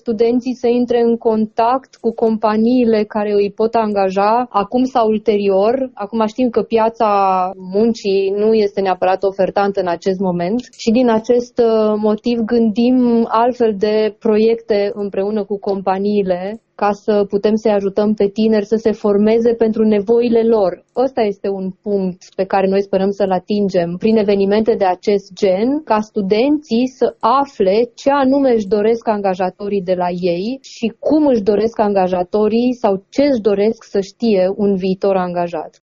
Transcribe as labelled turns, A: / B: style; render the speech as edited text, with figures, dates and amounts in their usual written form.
A: studenții să intre în contact cu companiile care îi pot angaja acum sau ulterior. Acum știm că piața muncii nu este neapărat ofertantă în acest moment și din acest motiv gândim altfel de proiecte împreună cu companiile ca să putem să-i ajutăm pe tineri să se formeze pentru nevoile lor. Ăsta este un punct pe care noi sperăm să-l atingem prin evenimente de acest gen, ca studenții să afle ce anume își doresc angajatorii de la ei și cum își doresc angajatorii sau ce își doresc să știe un viitor angajat.